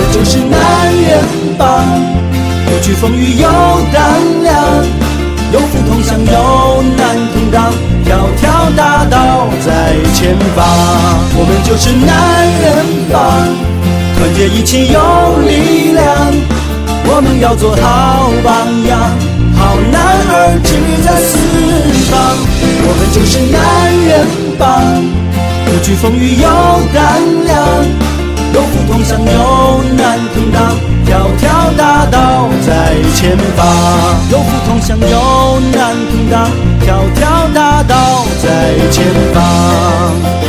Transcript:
就是男人帮，不惧风雨有胆量，有福同享有难同当，条条大道在前方。我们就是男人帮，团结一起有力量，我们要做好榜样，好男儿志在四方。我们就是男人帮，不惧风雨有胆量，有福同享有难同当，条条大道在前方。有福同享有难同当，条条大道在前方。